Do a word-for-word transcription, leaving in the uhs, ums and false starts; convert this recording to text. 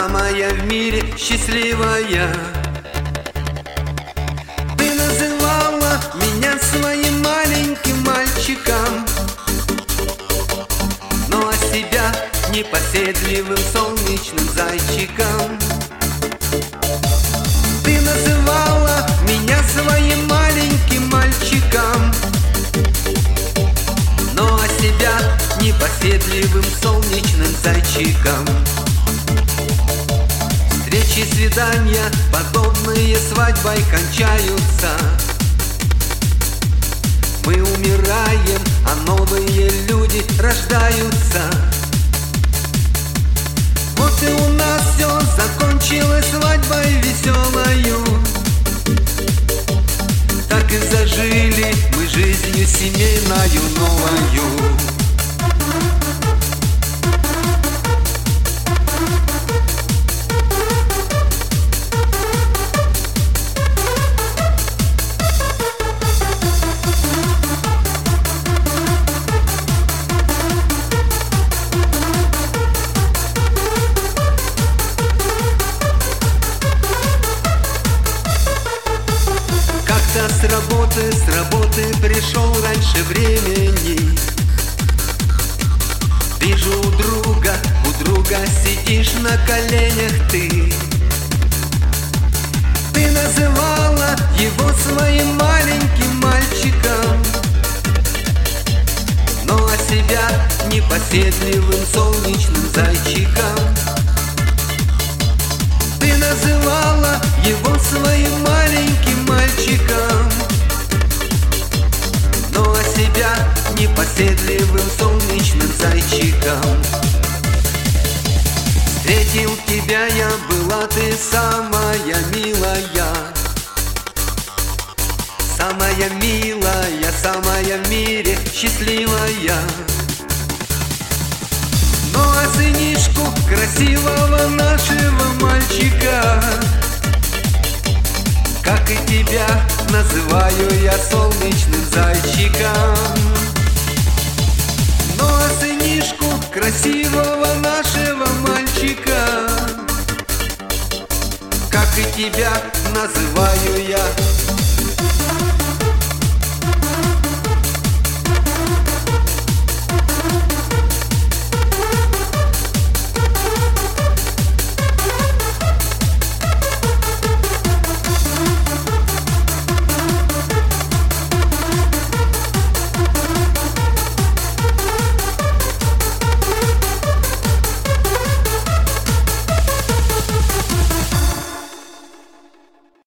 самая в мире счастливая. Ты называла меня своим маленьким мальчиком, но а себя непоседливым солнечным зайчиком. Ты называла меня своим маленьким мальчиком, но а себя непоседливым солнечным зайчиком. Встречи, свидания, подобные свадьбой кончаются. Мы умираем, а новые люди рождаются. Вот и у нас все закончилось свадьбой веселою. Так и зажили мы жизнью семейною новою. С работы, с работы пришел раньше времени. Вижу у друга, у друга сидишь на коленях ты. Ты называла его своим маленьким мальчиком, но а себя непоседливым солнечным зайчиком. Ты называла его своим маленьким мальчиком, но а себя непоседливым солнечным зайчиком. Встретил тебя я, была ты самая милая, самая милая, самая в мире счастливая. Ну а сынишку красивого нашего мальчика, как и тебя, называю я солнечным зайчиком. Ну а сынишку красивого нашего мальчика, как и тебя, называю я